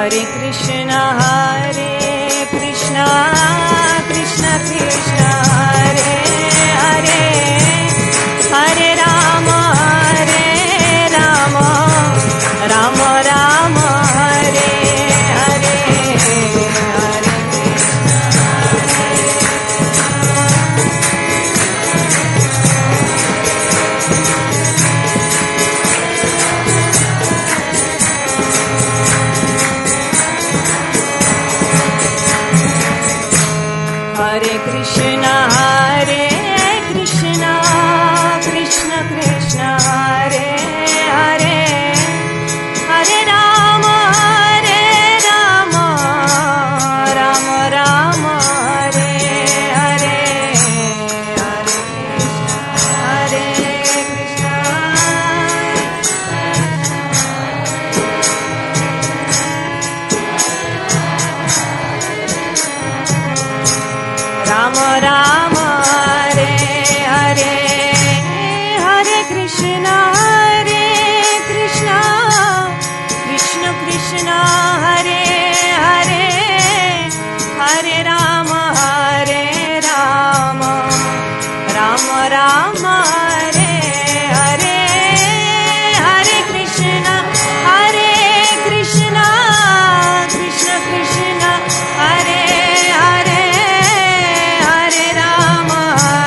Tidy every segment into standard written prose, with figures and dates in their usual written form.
Hare Krishna Krishna Krishna Hare Hare Hare Rama Rama Rama Hare Hare Hare Hare Krishna Krishna Krishna Hare Hare Hare Rama Rama Rama Hare Hare Hare Krishna Rama Rama Hare Hare Hare Krishna Krishna Krishna Hare Hare Hare Rama Rama Rama Hare Hare Hare Krishna Krishna Hare Hare Hare Rama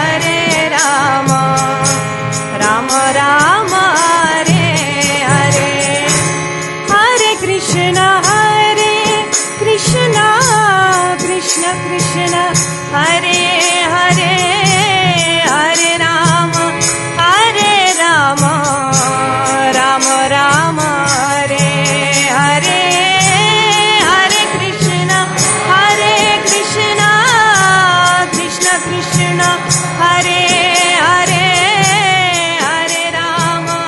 Rama Hare Hare Hare Krishna Krishna Hare Hare Hare Rama Rama Hare Hare Hare Krishna Krishna Hare Hare Hare Rama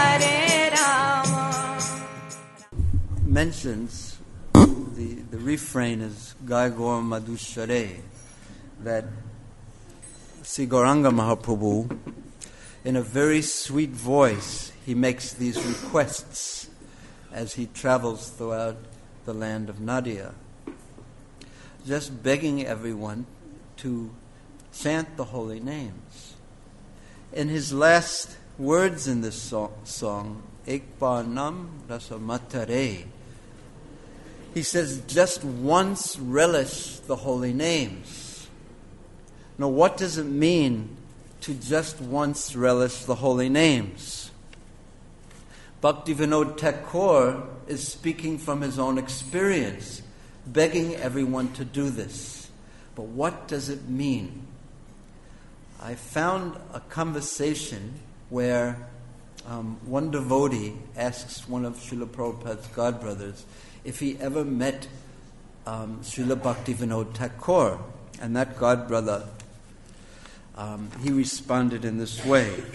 mentions the refrain is Gai Gaur Madhushare, that Sri Gauranga Mahaprabhu, in a very sweet voice, he makes these requests as he travels throughout the land of Nadia, just begging everyone to chant the holy names. In his last words in this song, Ek Bar Nam Rasa Matare, he says, just once relish the holy names. Now, what does it mean to just once relish the holy names? Bhaktivinoda Thakur is speaking from his own experience, begging everyone to do this. But what does it mean? I found a conversation where one devotee asks one of Srila Prabhupada's godbrothers if he ever met Srila Bhaktivinoda Thakur. And that godbrother, he responded in this way.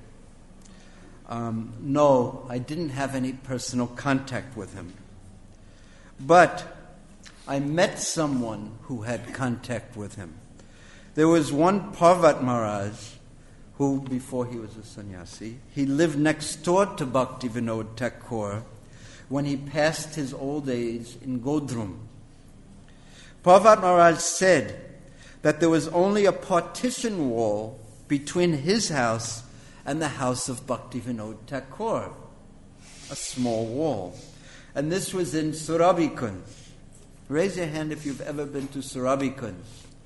No, I didn't have any personal contact with him. But I met someone who had contact with him. There was one Parvat Maharaj who, before he was a sannyasi, he lived next door to Bhaktivinoda Thakur when he passed his old age in Godrum. Parvat Maharaj said that there was only a partition wall between his house and the house of Bhaktivinoda Thakur, a small wall. And this was in Surabhikunj. Raise your hand if you've ever been to Surabhikunj.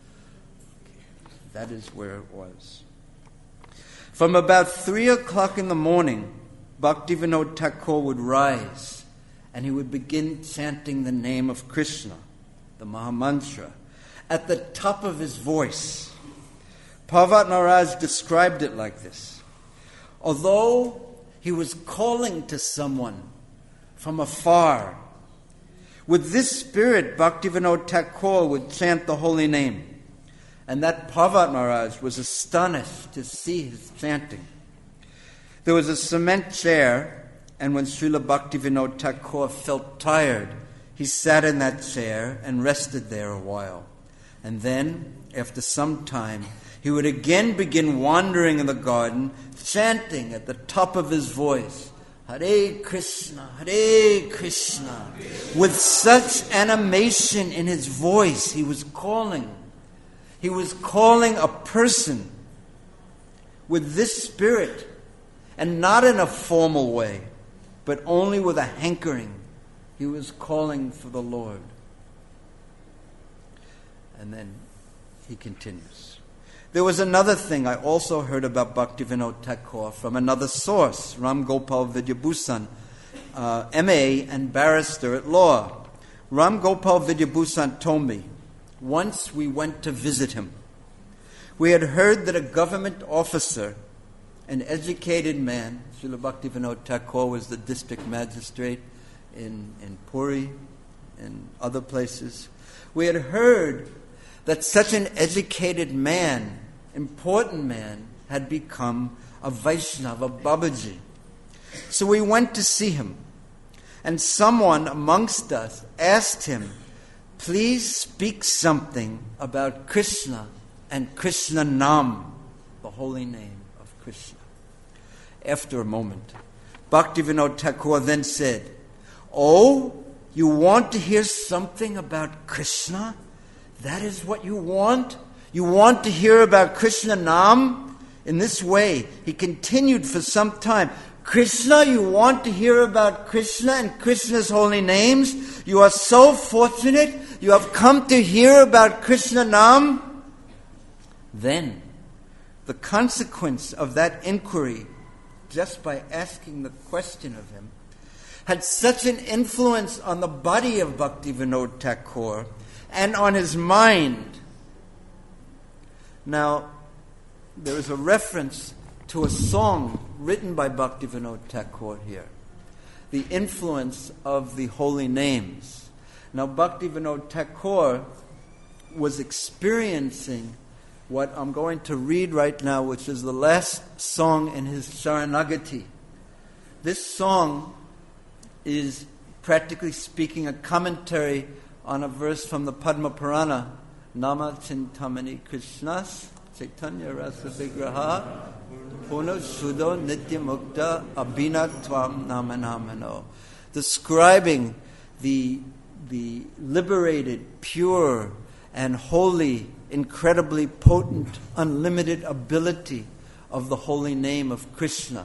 That is where it was. From about 3 o'clock in the morning, Bhaktivinoda Thakur would rise and he would begin chanting the name of Krishna, the Mahamantra, at the top of his voice. Parvat Maharaj described it like this. Although he was calling to someone from afar, with this spirit, Bhaktivinoda Thakur would chant the holy name. And that Parvat Maharaj was astonished to see his chanting. There was a cement chair, and when Srila Bhaktivinoda Thakur felt tired, he sat in that chair and rested there a while. And then, after some time, he would again begin wandering in the garden, chanting at the top of his voice, Hare Krishna, Hare Krishna. With such animation in his voice, he was calling. He was calling a person with this spirit, and not in a formal way, but only with a hankering. He was calling for the Lord. And then he continues. There was another thing I also heard about Bhaktivinoda Thakur from another source, Ram Gopal Vidyabhusan, M.A. and barrister at law. Ram Gopal Vidyabhusan told me, once we went to visit him, we had heard that a government officer, an educated man, Srila Bhaktivinoda Thakur was the district magistrate in Puri and other places. We had heard that such an educated man, important man, had become a Vaishnava, a Babaji. So we went to see him, and someone amongst us asked him, please speak something about Krishna and Krishna Nam, the holy name of Krishna. After a moment, Bhaktivinoda Thakur then said, oh, you want to hear something about Krishna? That is what you want? You want to hear about Krishna Nam? In this way, he continued for some time. Krishna, you want to hear about Krishna and Krishna's holy names? You are so fortunate. You have come to hear about Krishna Nam. Then, the consequence of that inquiry, just by asking the question of him, had such an influence on the body of Bhaktivinoda Thakur and on his mind. Now, there is a reference to a song written by Bhaktivinoda Thakur here, the influence of the holy names. Now, Bhaktivinoda Thakur was experiencing what I'm going to read right now, which is the last song in his Sharanagati. This song is, practically speaking, a commentary on a verse from the Padma Purana, Nama Chintamani Krishnas Chaitanya Rasa Vigraha Purna Shuddha Nitya Mukta Abhinatvam Namanamano, describing the liberated, pure, and holy, incredibly potent, unlimited ability of the holy name of Krishna.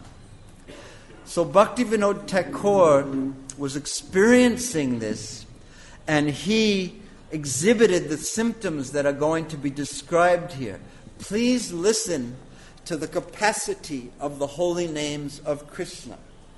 So Bhaktivinoda Thakur was experiencing this, and he exhibited the symptoms that are going to be described here. Please listen to the capacity of the holy names of Krishna.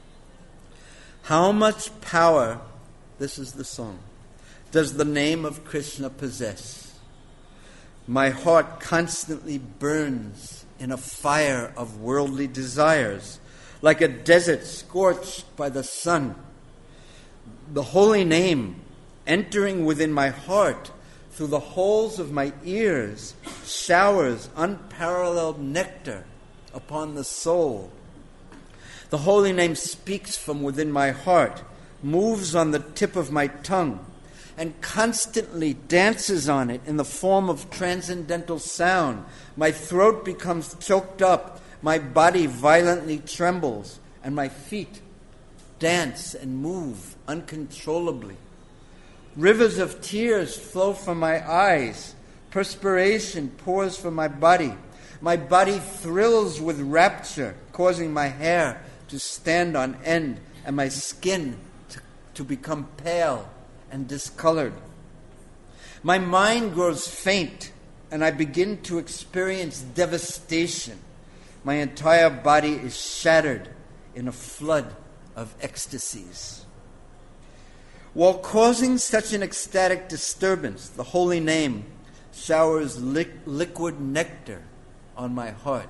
How much power, this is the song, does the name of Krishna possess? My heart constantly burns in a fire of worldly desires, like a desert scorched by the sun. The holy name, entering within my heart through the holes of my ears, showers unparalleled nectar upon the soul. The holy name speaks from within my heart, moves on the tip of my tongue, and constantly dances on it in the form of transcendental sound. My throat becomes choked up, my body violently trembles, and my feet dance and move uncontrollably. Rivers of tears flow from my eyes. Perspiration pours from my body. My body thrills with rapture, causing my hair to stand on end and my skin to become pale and discolored. My mind grows faint and I begin to experience devastation. My entire body is shattered in a flood of ecstasies. While causing such an ecstatic disturbance, the holy name showers liquid nectar on my heart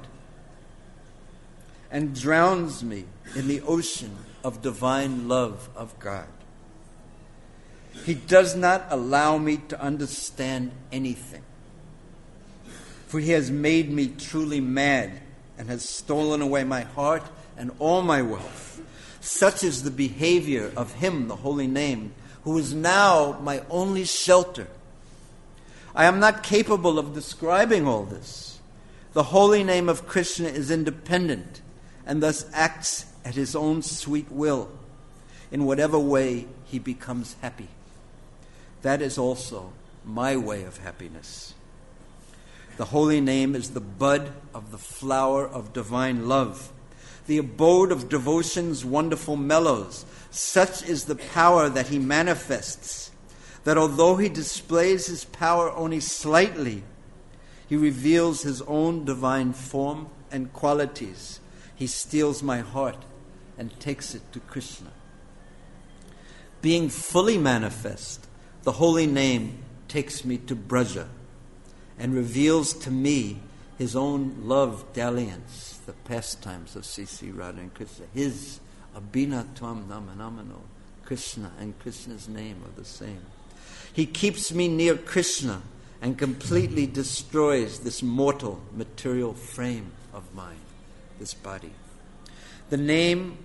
and drowns me in the ocean of divine love of God. He does not allow me to understand anything, for he has made me truly mad and has stolen away my heart and all my wealth. Such is the behavior of him, the holy name, who is now my only shelter. I am not capable of describing all this. The holy name of Krishna is independent and thus acts at his own sweet will, in whatever way he becomes happy. That is also my way of happiness. The holy name is the bud of the flower of divine love, the abode of devotion's wonderful mellows. Such is the power that he manifests, that although he displays his power only slightly, he reveals his own divine form and qualities. He steals my heart and takes it to Krishna. Being fully manifest, the holy name takes me to Braja and reveals to me his own love dalliance, the pastimes of Sri Radha and Krishna. His Abhinatvam Namanamano, Krishna and Krishna's name are the same. He keeps me near Krishna and completely destroys this mortal material frame of mine, this body. The name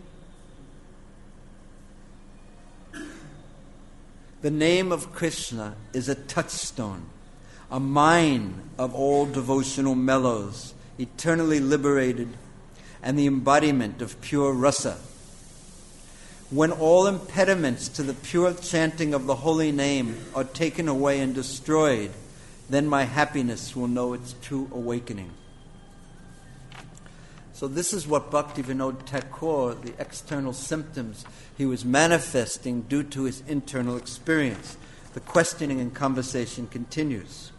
of Krishna is a touchstone, a mine of all devotional mellows, eternally liberated, and the embodiment of pure rasa. When all impediments to the pure chanting of the holy name are taken away and destroyed, then my happiness will know its true awakening. So this is what Bhaktivinoda Thakur, the external symptoms he was manifesting due to his internal experience. The questioning and conversation continues.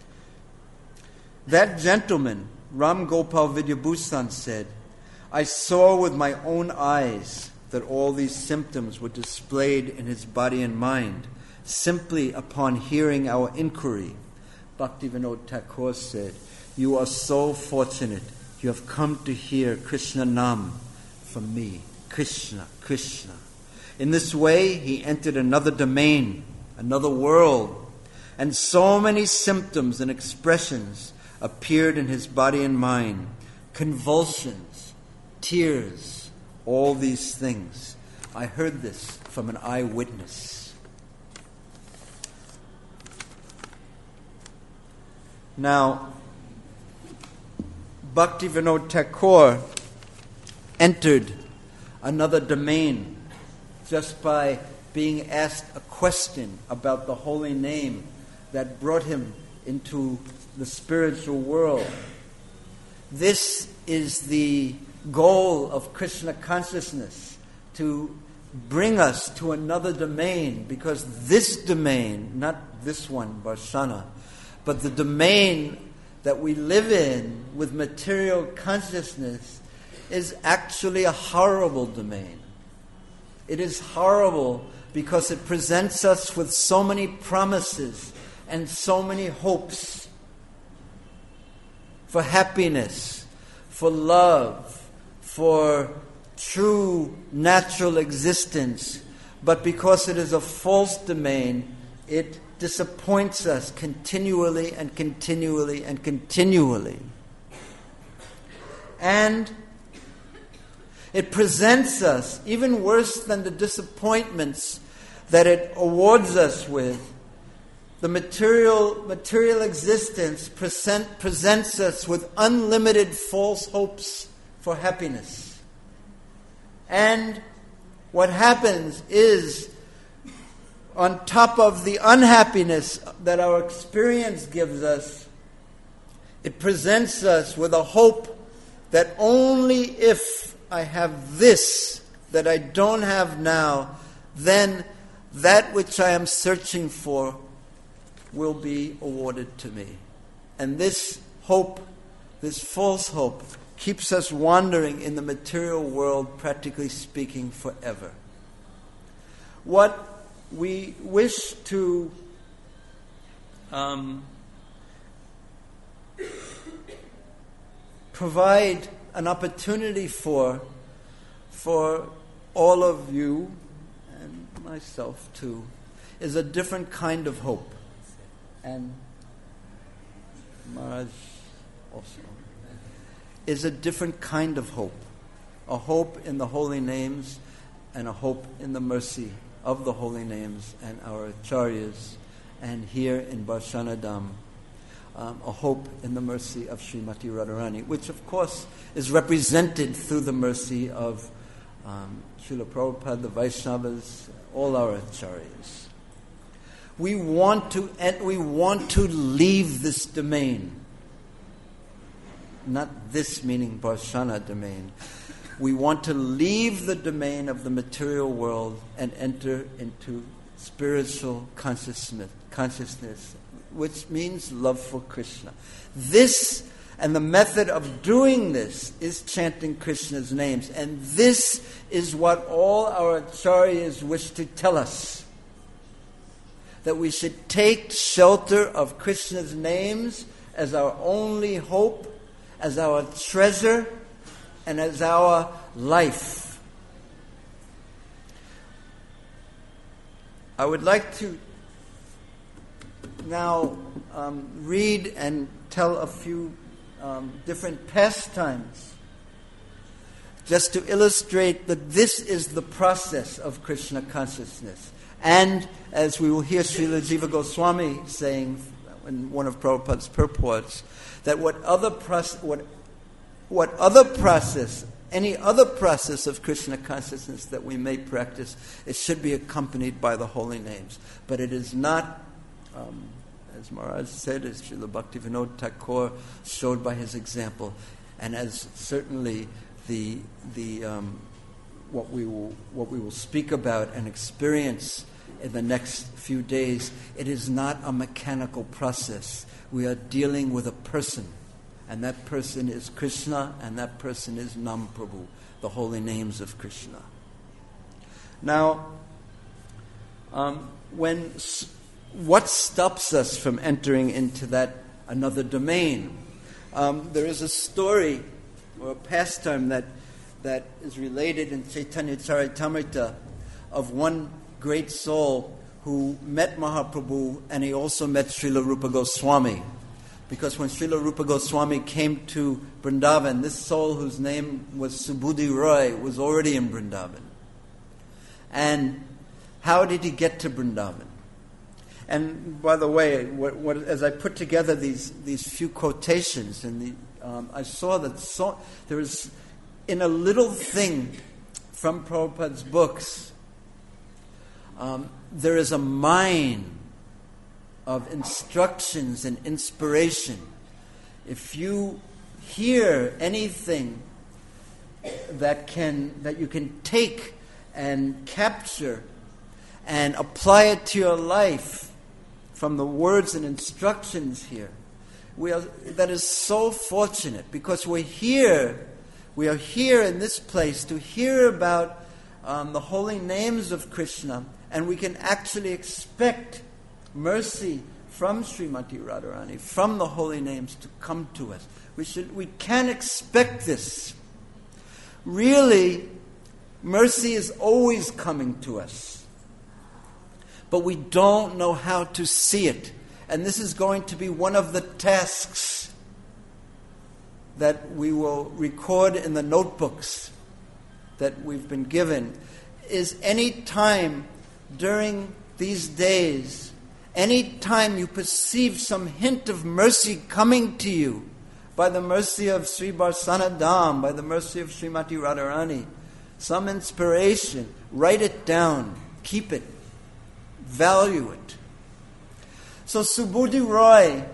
That gentleman, Ram Gopal Vidyabhusan, said, I saw with my own eyes that all these symptoms were displayed in his body and mind simply upon hearing our inquiry. Bhaktivinoda Thakur said, you are so fortunate. You have come to hear Krishna Nam from me. Krishna, Krishna. In this way, he entered another domain, another world, and so many symptoms and expressions appeared in his body and mind. Convulsions, tears, all these things. I heard this from an eyewitness. Now, Bhaktivinoda Thakur entered another domain just by being asked a question about the holy name that brought him into the spiritual world. This is the goal of Krishna consciousness, to bring us to another domain, because this domain, not this one, Varshana, but the domain that we live in with material consciousness is actually a horrible domain. It is horrible because it presents us with so many promises and so many hopes for happiness, for love, for true natural existence. But because it is a false domain, it disappoints us continually and continually and continually. And it presents us, even worse than the disappointments that it awards us with, the material existence presents us with unlimited false hopes for happiness. And what happens is, on top of the unhappiness that our experience gives us, it presents us with a hope that only if I have this that I don't have now, then that which I am searching for will be awarded to me. And this hope, this false hope, keeps us wandering in the material world, practically speaking, forever. What we wish to provide an opportunity for all of you, and myself too, is a different kind of hope. And Maharaj also is a different kind of hope. A hope in the holy names and a hope in the mercy of the holy names and our acharyas, and here in Varshanadam, a hope in the mercy of Srimati Radharani, which of course is represented through the mercy of Srila Prabhupada, the Vaishnavas, all our acharyas. We want to leave this domain. Not this meaning Varshana domain. We want to leave the domain of the material world and enter into spiritual consciousness, which means love for Krishna. This and the method of doing this is chanting Krishna's names. And this is what all our acharyas wish to tell us. That we should take shelter of Krishna's names as our only hope, as our treasure, and as our life. I would like to now read and tell a few different pastimes, just to illustrate that this is the process of Krishna consciousness. And as we will hear Srila Jiva Goswami saying in one of Prabhupada's purports, that any other process of Krishna consciousness that we may practice, it should be accompanied by the holy names. But it is not, as Maharaj said, as Srila Bhaktivinoda Thakur showed by his example, and as certainly what we will speak about and experience in the next few days, it is not a mechanical process. We are dealing with a person, and that person is Krishna, and that person is Nam Prabhu, the holy names of Krishna. Now, what stops us from entering into that another domain? There is a story or a pastime that is related in Chaitanya Charitamrita of one great soul who met Mahaprabhu, and he also met Srila Rupa Goswami. Because when Srila Rupa Goswami came to Vrindavan, this soul, whose name was Subudhi Roy, was already in Vrindavan. And how did he get to Vrindavan? And by the way, as I put together these few quotations, and I saw that there is, in a little thing from Prabhupada's books, there is a mine of instructions and inspiration. If you hear anything that you can take and capture and apply it to your life from the words and instructions here, that is so fortunate, because we are here in this place to hear about the holy names of Krishna, and we can actually expect mercy from Srimati Radharani, from the holy names, to come to us. We can expect this. Really, mercy is always coming to us, but we don't know how to see it. And this is going to be one of the tasks that we will record in the notebooks that we've been given, is any time during these days, any time you perceive some hint of mercy coming to you, by the mercy of Sri Barsana Dham, by the mercy of Srimati Radharani, some inspiration, write it down, keep it, value it. So Subudhi Roy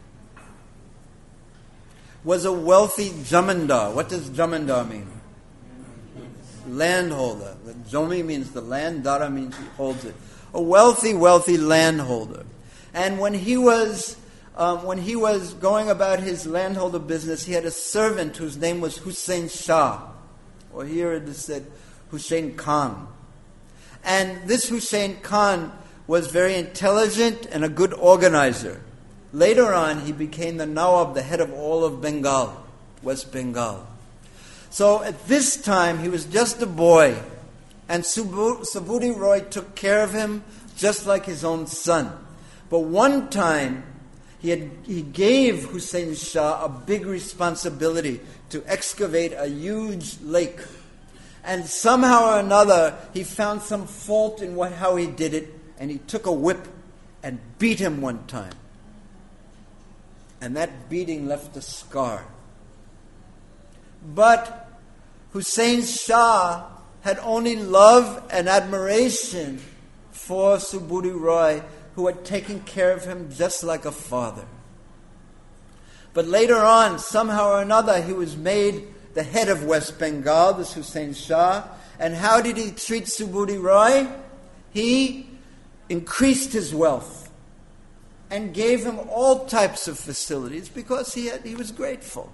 was a wealthy jamindar. What does jamindar mean? Landholder. The Jomi means the land, Dara means he holds it. A wealthy landholder. And when he was going about his landholder business, he had a servant whose name was Hussain Shah, or here it is said Hussain Khan. And this Hussain Khan was very intelligent and a good organizer. Later on, he became the Nawab, the head of all of Bengal, West Bengal. So at this time, he was just a boy, and Subudhi Roy took care of him just like his own son. But one time, he gave Hussain Shah a big responsibility to excavate a huge lake. And somehow or another, he found some fault in how he did it, and he took a whip and beat him one time. And that beating left a scar. But Hussain Shah had only love and admiration for Subudhi Roy, who had taken care of him just like a father. But later on, somehow or another, he was made the head of West Bengal, this Hussein Shah. And how did he treat Subudhi Roy? He increased his wealth and gave him all types of facilities because he was grateful.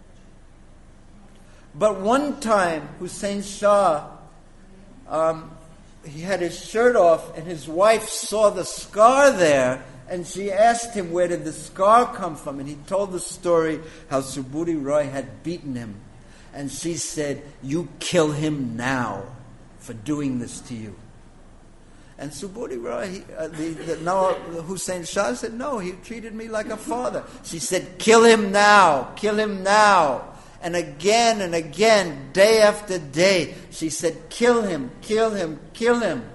But one time, Hussein Shah, he had his shirt off, and his wife saw the scar there, and she asked him, where did the scar come from? And he told the story how Subudhi Roy had beaten him. And she said, you kill him now for doing this to you. And Subudhi Roy, Hussein Shah said, no, he treated me like a father. She said, kill him now, kill him now. And again, day after day, she said, kill him, kill him, kill him.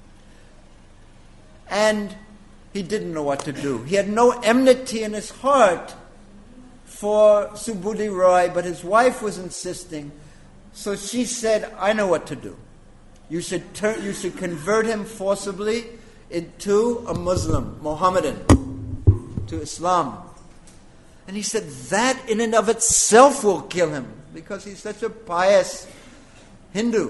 And he didn't know what to do. He had no enmity in his heart for Subudhi Roy, but his wife was insisting. So she said, I know what to do. You should convert him forcibly into a Muslim, Mohammedan, to Islam. And he said, that in and of itself will kill him, because he's such a pious Hindu.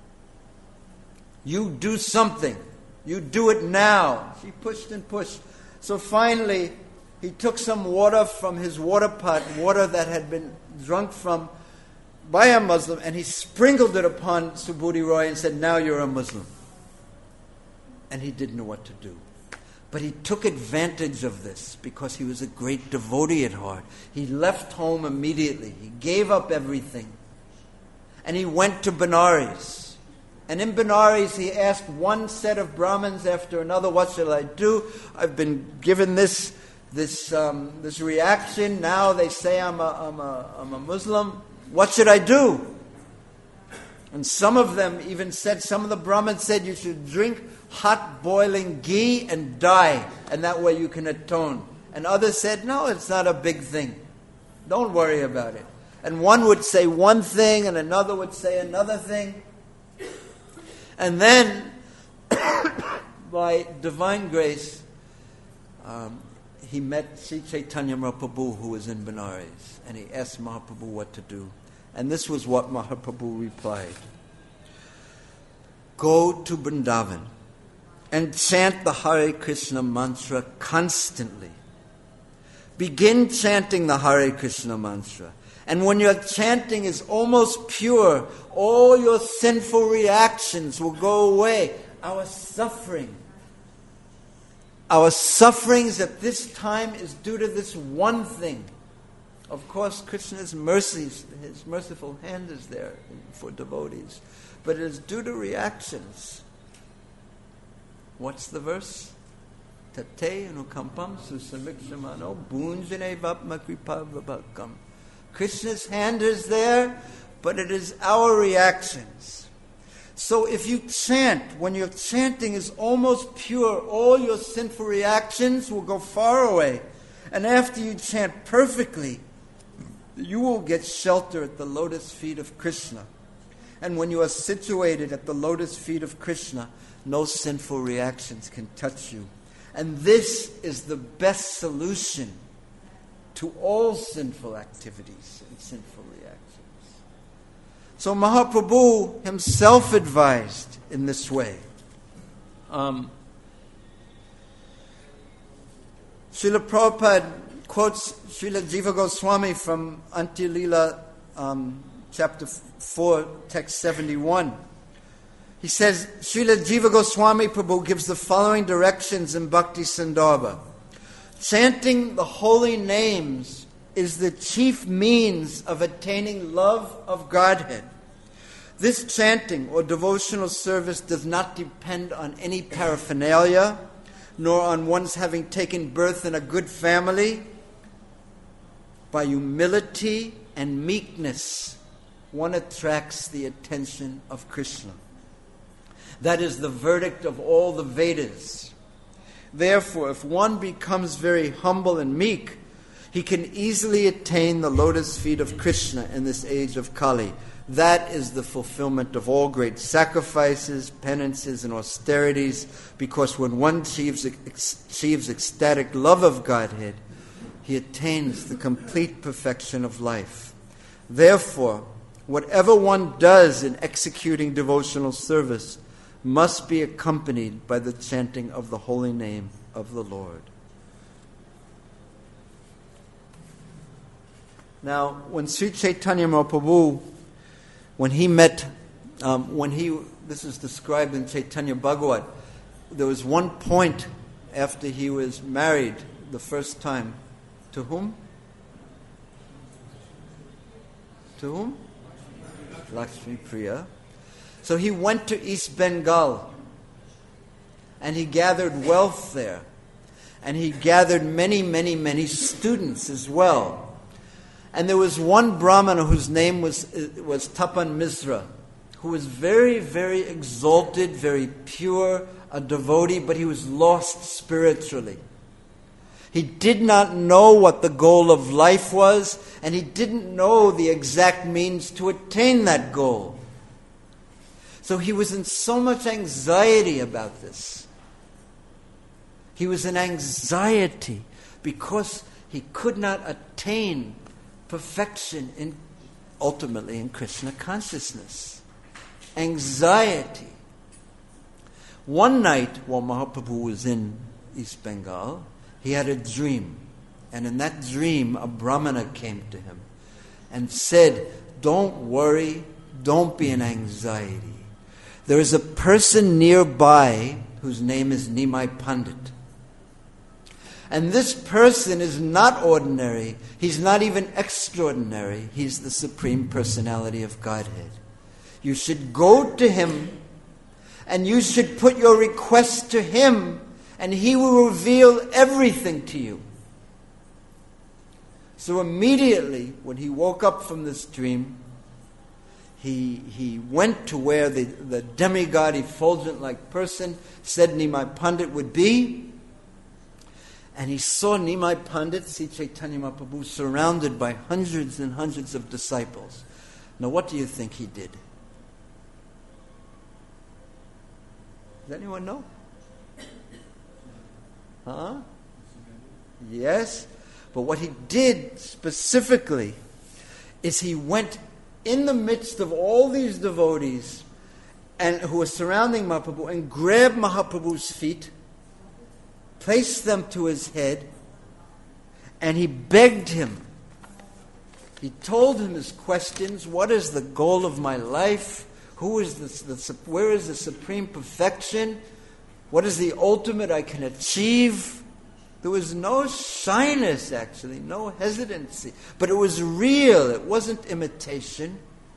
You do something. You do it now. She pushed and pushed. So finally, he took some water from his water pot, water that had been drunk from by a Muslim, and he sprinkled it upon Subudhi Roy and said, now you're a Muslim. And he didn't know what to do. But he took advantage of this because he was a great devotee at heart. He left home immediately. He gave up everything. And he went to Benares. And in Benares, he asked one set of Brahmins after another, what shall I do? I've been given this reaction. Now they say I'm a Muslim. What should I do? And some of them even said, some of the Brahmins said, you should drink hot boiling ghee and die, and that way you can atone. And others said, no, it's not a big thing. Don't worry about it. And one would say one thing, and another would say another thing. And then, by divine grace, he met Sri Chaitanya Mahaprabhu, who was in Benares, and he asked Mahaprabhu what to do. And this was what Mahaprabhu replied. Go to Vrindavan and chant the Hare Krishna mantra constantly. Begin chanting the Hare Krishna mantra. And when your chanting is almost pure, all your sinful reactions will go away. Our suffings at this time is due to this one thing. Of course, Krishna's mercies, his merciful hand is there for devotees. But it is due to reactions. What's the verse? Tate anukampam susamiksamano bunjane vapma kripa vabhakam. Krishna's hand is there, but it is our reactions. So if you chant, when your chanting is almost pure, all your sinful reactions will go far away. And after you chant perfectly, you will get shelter at the lotus feet of Krishna. And when you are situated at the lotus feet of Krishna, no sinful reactions can touch you. And this is the best solution to all sinful activities and sinful reactions. So Mahaprabhu himself advised in this way. Srila Prabhupada quotes Srila Jiva Goswami from Antya-lila, chapter 4, text 71. He says, Srila Jiva Goswami Prabhu gives the following directions in Bhakti Sandarbha. Chanting the holy names is the chief means of attaining love of Godhead. This chanting or devotional service does not depend on any paraphernalia, nor on one's having taken birth in a good family. By humility and meekness, one attracts the attention of Krishna. That is the verdict of all the Vedas. Therefore, if one becomes very humble and meek, he can easily attain the lotus feet of Krishna in this age of Kali. That is the fulfillment of all great sacrifices, penances, and austerities, because when one achieves ecstatic love of Godhead, he attains the complete perfection of life. Therefore, whatever one does in executing devotional service must be accompanied by the chanting of the holy name of the Lord. Now, when Sri Chaitanya Mahaprabhu, when he met, this is described in Chaitanya Bhagavat, there was one point after he was married the first time. To whom? To whom? Lakshmi Priya. So he went to East Bengal and he gathered wealth there. And he gathered many, many, many students as well. And there was one Brahmana whose name was Tapan Misra, who was very, very exalted, very pure, a devotee, but he was lost spiritually. He did not know what the goal of life was, and he didn't know the exact means to attain that goal. So he was in so much anxiety about this. He was in anxiety because he could not attain perfection ultimately in Krishna consciousness. Anxiety. One night while Mahaprabhu was in East Bengal, he had a dream. And in that dream, a Brahmana came to him and said, "Don't worry, don't be in anxiety. There is a person nearby whose name is Nimai Pandit. And this person is not ordinary. He's not even extraordinary. He's the Supreme Personality of Godhead. You should go to him and you should put your request to him, and he will reveal everything to you." So immediately, when he woke up from this dream, he went to where the demigod, effulgent-like person, said Nimai Pandit would be. And he saw Nimai Pandit, Sri Chaitanya Mahaprabhu, surrounded by hundreds and hundreds of disciples. Now what do you think he did? Does anyone know? Yes. But what he did specifically is he went in the midst of all these devotees and who were surrounding Mahaprabhu and grabbed Mahaprabhu's feet, placed them to his head, and he begged him. He told him his questions. What is the goal of my life? Where is the supreme perfection? What is the ultimate I can achieve? There was no shyness, actually, no hesitancy. But it was real. It wasn't imitation.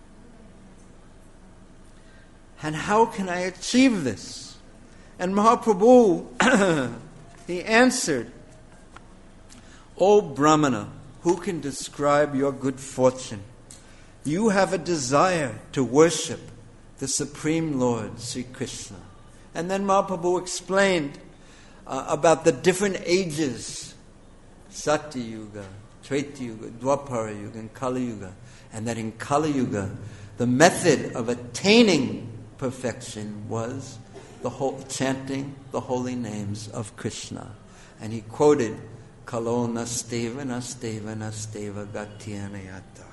And how can I achieve this? And Mahaprabhu, he answered, "O Brahmana, who can describe your good fortune? You have a desire to worship the Supreme Lord, Sri Krishna." And then Mahaprabhu explained about the different ages, Satya Yuga, Treta Yuga, Dwapara Yuga, and Kali Yuga. And that in Kali Yuga, the method of attaining perfection was chanting the holy names of Krishna. And he quoted, "Kalo nasteva nasteva nasteva gatyanayata."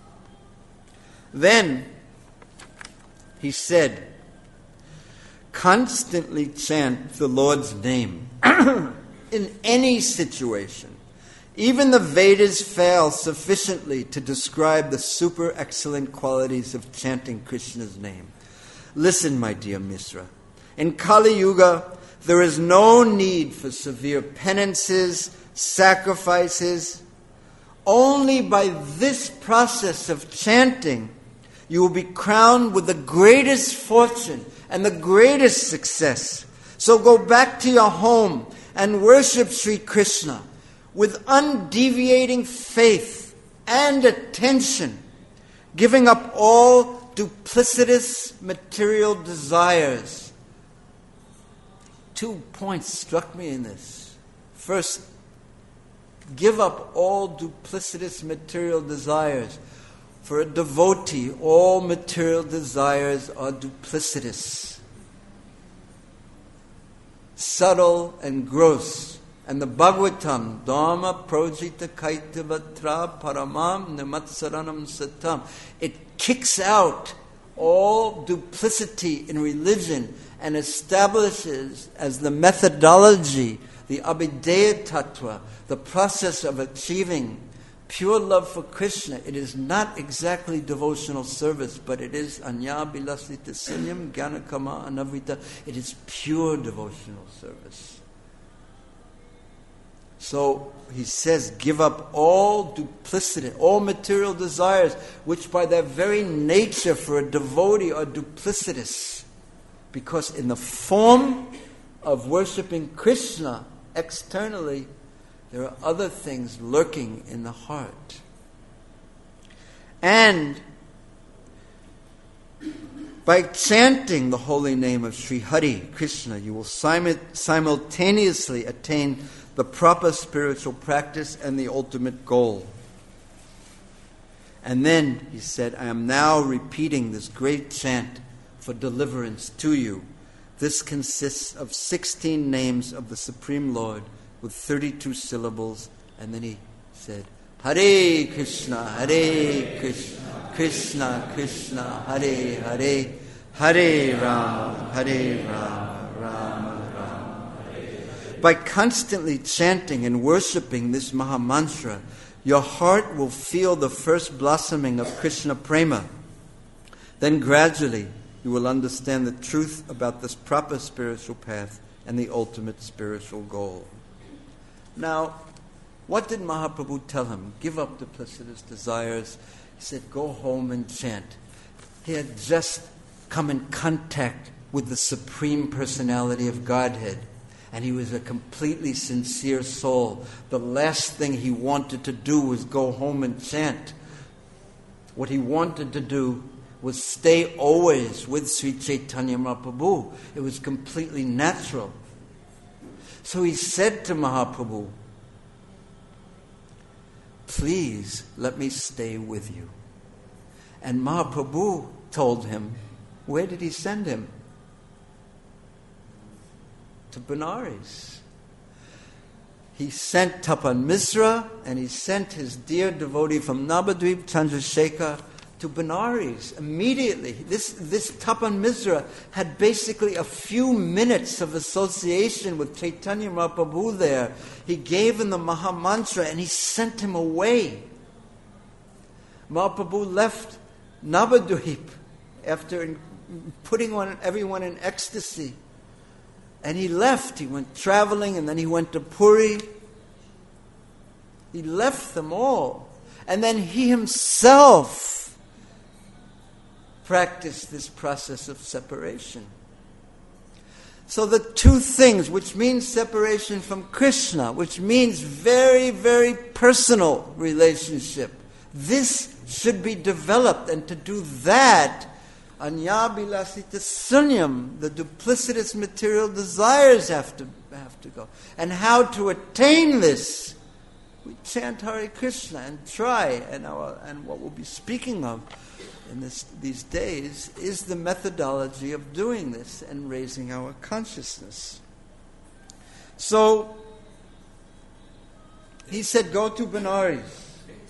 Then he said, constantly chant the Lord's name in any situation. Even the Vedas fail sufficiently to describe the super excellent qualities of chanting Krishna's name. Listen, my dear Misra. In Kali Yuga, there is no need for severe penances, sacrifices. Only by this process of chanting, you will be crowned with the greatest fortune and the greatest success. So go back to your home and worship Sri Krishna with undeviating faith and attention, giving up all duplicitous material desires. 2 points struck me in this. First, give up all duplicitous material desires. For a devotee, all material desires are duplicitous, subtle and gross. And the Bhagavatam, Dharma Projita Kaitavatra Paramam Nimatsaranam Satam, it kicks out all duplicity in religion and establishes as the methodology, the Abhideya Tattva, the process of achieving pure love for Krishna. It is not exactly devotional service, but it is Anya Bilasita Sunyam Gyanakama Anavrita. It is pure devotional service. So he says, give up all duplicity, all material desires, which by their very nature for a devotee are duplicitous. Because in the form of worshipping Krishna externally, there are other things lurking in the heart. And by chanting the holy name of Sri Hari Krishna, you will simultaneously attain the proper spiritual practice and the ultimate goal. And then he said, I am now repeating this great chant for deliverance to you. This consists of 16 names of the Supreme Lord with 32 syllables. And then he said, Hare Krishna, Hare Krishna, Krishna Krishna, Hare Hare, Hare Rama, Hare Rama, Rama Rama, Hare. By constantly chanting and worshipping this Maha Mantra, your heart will feel the first blossoming of Krishna Prema. Then gradually you will understand the truth about this proper spiritual path and the ultimate spiritual goal. Now, what did Mahaprabhu tell him? Give up duplicitous desires. He said, go home and chant. He had just come in contact with the Supreme Personality of Godhead, and he was a completely sincere soul. The last thing he wanted to do was go home and chant. What he wanted to do was stay always with Sri Chaitanya Mahaprabhu. It was completely natural. So he said to Mahaprabhu, please let me stay with you. And Mahaprabhu told him, where did he send him? To Benares. He sent Tapan Misra and he sent his dear devotee from Navadvip, Chandrasekhar, to Benares immediately. This Tapan Misra had basically a few minutes of association with Chaitanya Mahaprabhu there. He gave him the Maha Mantra and he sent him away. Mahaprabhu left Navadvip after putting on everyone in ecstasy. And he left. He went traveling and then he went to Puri. He left them all. And then he himself practiced this process of separation. So the two things, which means separation from Krishna, which means very, very personal relationship, this should be developed. And to do that, Anyabilasita sunyam, the duplicitous material desires have to go. And how to attain this? We chant Hare Krishna and try. And what we'll be speaking of in these days is the methodology of doing this and raising our consciousness. So he said, go to Benares.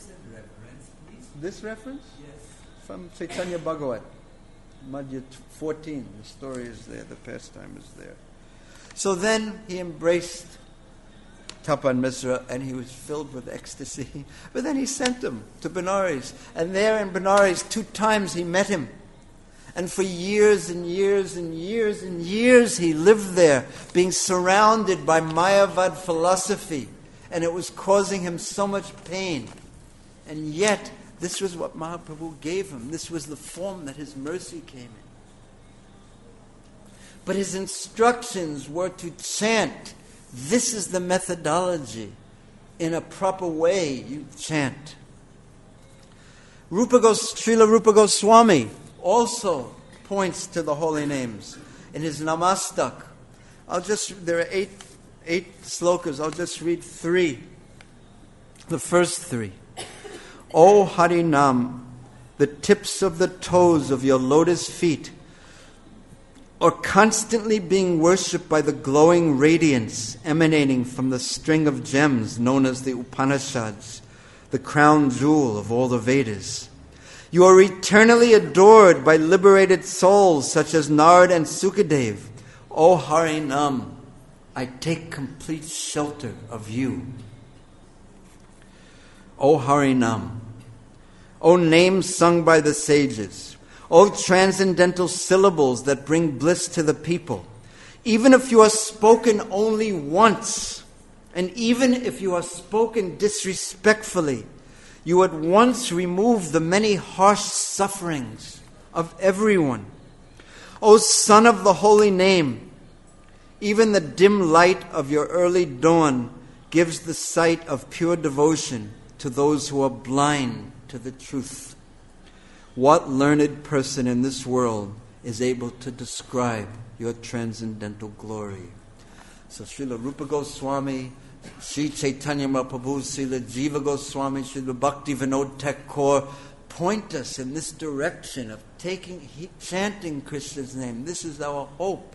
This reference? Yes. From Chaitanya Bhagavat, Madhya 14. The story is there, the pastime is there. So then he embraced Tapan Misra and he was filled with ecstasy. But then he sent him to Benares. And there in Benares, 2 times he met him. And for years and years and years and years he lived there, being surrounded by Mayavad philosophy. And it was causing him so much pain. And yet, this was what Mahaprabhu gave him. This was the form that his mercy came in. But his instructions were to chant. This is the methodology. In a proper way, you chant. Srila Rupa Goswami also points to the holy names in his Namastak. There are eight slokas. I'll just read 3. The first 3. O Harinam, the tips of the toes of your lotus feet, or constantly being worshipped by the glowing radiance emanating from the string of gems known as the Upanishads, the crown jewel of all the Vedas. You are eternally adored by liberated souls such as Narad and Sukadev. O Harinam, I take complete shelter of you. O Harinam, O names sung by the sages, O transcendental syllables that bring bliss to the people. Even if you are spoken only once, and even if you are spoken disrespectfully, you at once remove the many harsh sufferings of everyone. O Son of the Holy Name, even the dim light of your early dawn gives the sight of pure devotion to those who are blind to the truth. What learned person in this world is able to describe your transcendental glory? So Srila Rupa Goswami, Sri Chaitanya Mahaprabhu, Srila Jiva Goswami, Srila Bhakti Vinod Thakur point us in this direction of chanting Krishna's name. This is our hope.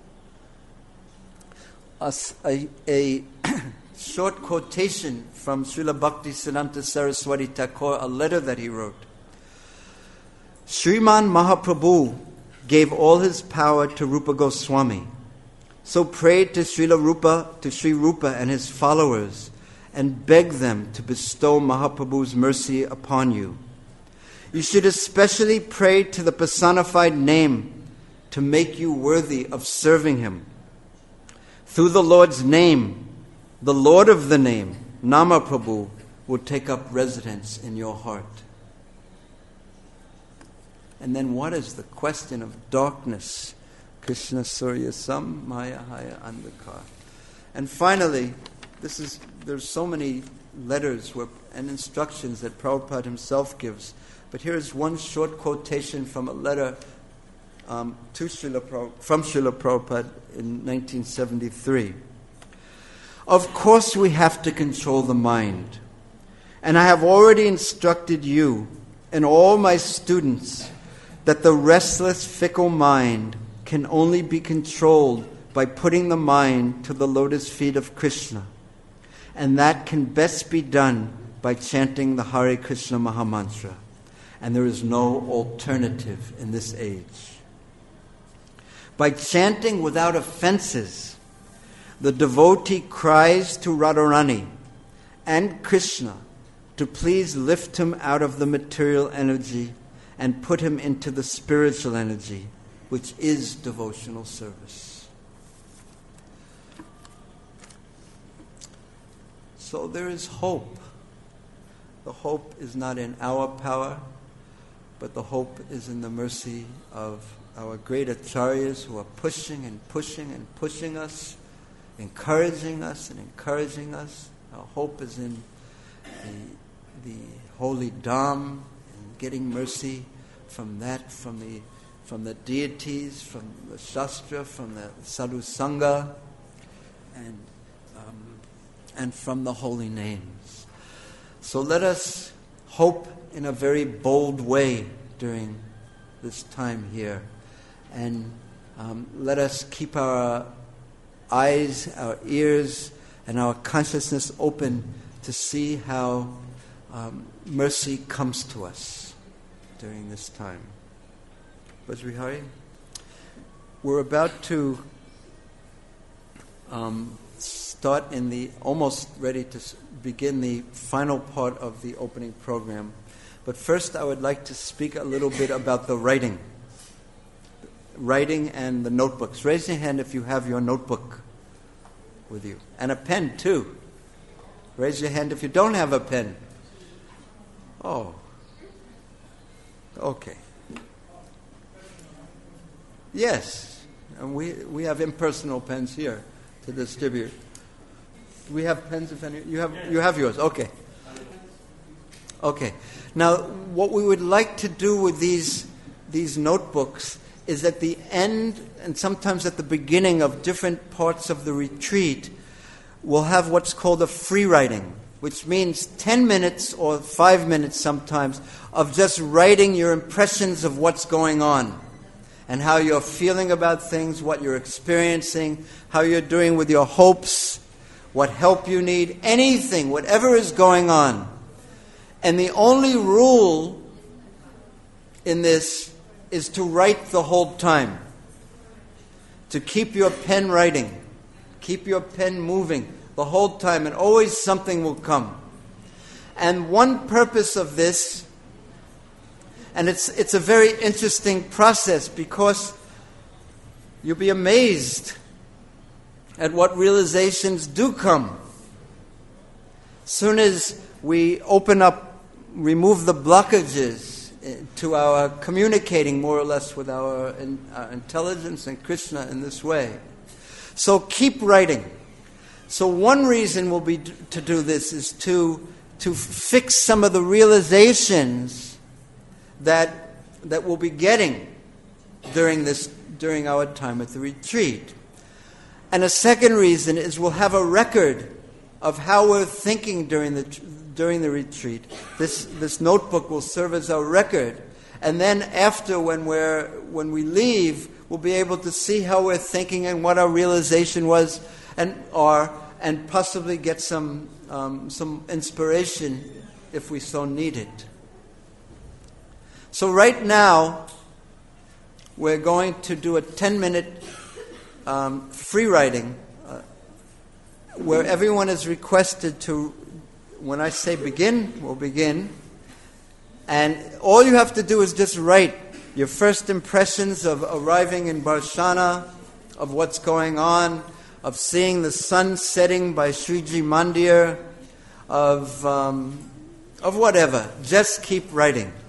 A short quotation from Srila Bhakti Siddhanta Saraswati Thakur, a letter that he wrote. Sriman Mahaprabhu gave all his power to Rupa Goswami, so prayed to Sri Rupa and his followers, and begged them to bestow Mahaprabhu's mercy upon you. You should especially pray to the personified name to make you worthy of serving him. Through the Lord's name, the Lord of the name, Namaprabhu, will take up residence in your heart. And then what is the question of darkness? Krishna Surya Sam Maya Haya Andhakar. And finally, there's so many letters and instructions that Prabhupada himself gives. But here is one short quotation from a letter from Srila Prabhupada in 1973. Of course we have to control the mind. And I have already instructed you and all my students that the restless, fickle mind can only be controlled by putting the mind to the lotus feet of Krishna. And that can best be done by chanting the Hare Krishna Mahamantra. And there is no alternative in this age. By chanting without offenses, the devotee cries to Radharani and Krishna to please lift him out of the material energy and put him into the spiritual energy, which is devotional service. So there is hope. The hope is not in our power, but the hope is in the mercy of our great acharyas who are pushing and pushing and pushing us, encouraging us and encouraging us. Our hope is in the holy Dham, getting mercy from the deities, from the Shastra, from the Sadhu Sangha, and from the holy names. So let us hope in a very bold way during this time here, and let us keep our eyes, our ears, and our consciousness open to see how mercy comes to us during this time. Vajrihari, we're about to start almost ready to begin the final part of the opening program. But first I would like to speak a little bit about the writing and the notebooks. Raise your hand if you have your notebook with you. And a pen too. Raise your hand if you don't have a pen. Oh. Okay. Yes. And we have impersonal pens here to distribute. We have pens if any. You have yours. Okay. Okay. Now, what we would like to do with these notebooks is at the end and sometimes at the beginning of different parts of the retreat, we'll have what's called a free writing. which means 10 minutes or 5 minutes sometimes of just writing your impressions of what's going on and how you're feeling about things, what you're experiencing, how you're doing with your hopes, what help you need, anything, whatever is going on. And the only rule in this is to write the whole time, to keep your pen writing, keep your pen moving the whole time, and always something will come. And one purpose of this, and it's a very interesting process because you'll be amazed at what realizations do come. Soon as we open up, remove the blockages to our communicating more or less with our intelligence and Krishna in this way. So keep writing. So one reason will be to do this is to fix some of the realizations that we'll be getting during our time at the retreat. And a second reason is we'll have a record of how we're thinking during the retreat. This notebook will serve as our record. And then after, when we leave, we'll be able to see how we're thinking and what our realization was and possibly get some inspiration if we so need it. So right now, we're going to do a 10-minute free writing where everyone is requested to, when I say begin, we'll begin. And all you have to do is just write your first impressions of arriving in Barshana, of what's going on, of seeing the sun setting by Sriji Mandir, of whatever. Just keep writing.